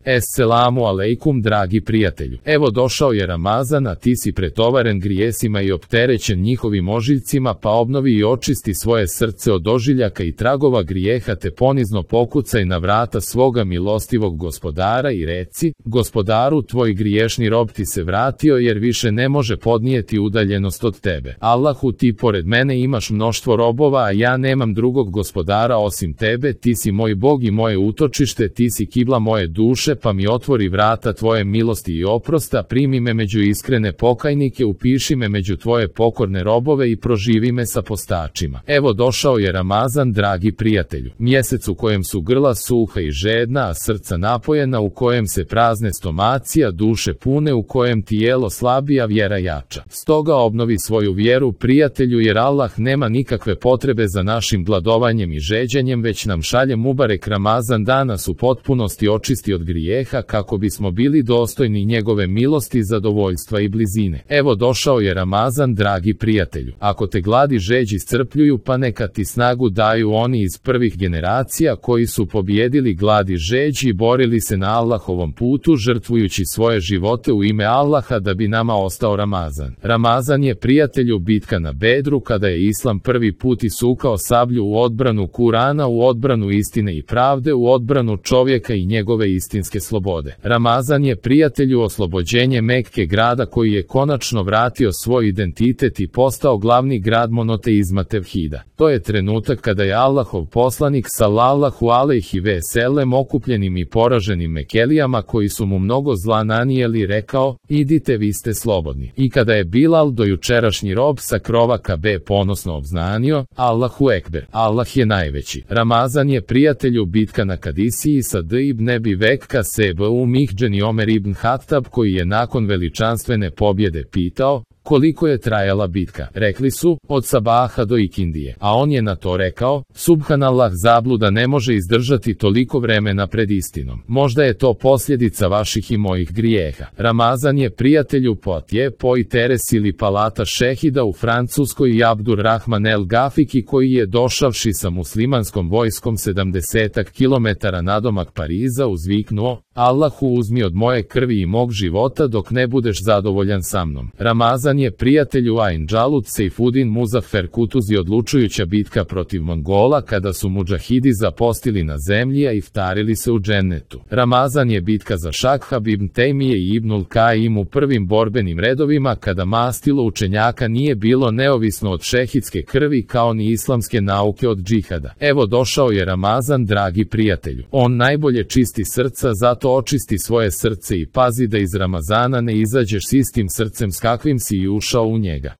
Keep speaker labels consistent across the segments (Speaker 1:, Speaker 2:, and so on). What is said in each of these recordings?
Speaker 1: Esselamu alejkum dragi prijatelju. Evo došao je Ramazan, a ti si pretovaren grijesima i opterećen njihovim ožiljcima, pa obnovi i očisti svoje srce od ožiljaka i tragova grijeha, te ponizno pokucaj na vrata svoga milostivog Gospodara i reci: Gospodaru, tvoj griješni rob ti se vratio, jer više ne može podnijeti udaljenost od tebe. Allahu, ti pored mene imaš mnoštvo robova, a ja nemam drugog gospodara osim tebe. Ti si moj Bog i moje utočište, ti si kibla moje duše, pa mi otvori vrata tvoje milosti i oprosta, primi me među iskrene pokajnike, upiši me među tvoje pokorne robove i proživi me sa postačima. Evo došao je Ramazan, dragi prijatelju, mjesec u kojem su grla suha i žedna, a srca napojena, u kojem se prazne stomaci, a duše pune, u kojem tijelo slabi, a vjera jača. Stoga obnovi svoju vjeru, prijatelju, jer Allah nema nikakve potrebe za našim gladovanjem i žeđenjem, već nam šalje mubarek Ramazan da nas u potpunosti očisti od grijeha, kako bismo bili dostojni njegove milosti, zadovoljstva i blizine. Evo došao je Ramazan, dragi prijatelju. Ako te glad i žeđ iscrpljuju, pa neka ti snagu daju oni iz prvih generacija koji su pobjedili glad i žeđ i borili se na Allahovom putu, žrtvujući svoje živote u ime Allaha da bi nama ostao Ramazan. Ramazan je, prijatelju, bitka na Bedru, kada je Islam prvi put isukao sablju u odbranu Kurana, u odbranu istine i pravde, u odbranu čovjeka i njegove istinske slobode. Ramazan je, prijatelju, oslobođenje Mekke, grada koji je konačno vratio svoj identitet i postao glavni grad monoteizma tevhida. To je trenutak kada je Allahov poslanik sallallahu alejhi ve sellem okupljenim i poraženim Mekelijama koji su mu mnogo zla nanijeli rekao: idite, vi ste slobodni. I kada je Bilal, dojučerašnji rob sa krova Kabe, ponosno obznanio: Allahu ekber, Allah je najveći. Ramazan je, prijatelju, bitka na Kadisiji sa D ibn Ebi Vekka sebu Mihđeni Omer ibn Hattab, koji je nakon veličanstvene pobjede pitao: koliko je trajala bitka? Rekli su: od sabaha do ikindije. A on je na to rekao: subhanallah, zabluda ne može izdržati toliko vremena pred istinom. Možda je to posljedica vaših i mojih grijeha. Ramazan je, prijatelju, Poitiers, Poitiers ili palata šehida u Francuskoj, i Abdur Rahman el Gafiki, koji je došavši sa muslimanskom vojskom 70 kilometara nadomak Pariza uzviknuo: Allahu, uzmi od moje krvi i mog života dok ne budeš zadovoljan sa mnom. Ramazan je, prijatelju, Ain Džalut Sejfudin Muzafer Kutuzi, odlučujuća bitka protiv Mongola, kada su mudžahidi zapostili na zemlji, a iftarili se u džennetu. Ramazan je bitka za Šakhab ibn Tejmije i Ibnul Kaim u prvim borbenim redovima, kada mastilo učenjaka nije bilo neovisno od šehidske krvi, kao ni islamske nauke od džihada. Evo došao je Ramazan, dragi prijatelju. On najbolje čisti srca, zato očisti svoje srce i pazi da iz Ramazana ne izađeš s istim srcem s kakvim si i ušao u njega.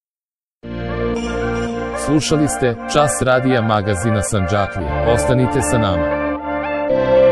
Speaker 1: Slušali ste Čas radija magazina Sandžaklija. Ostanite sa nama.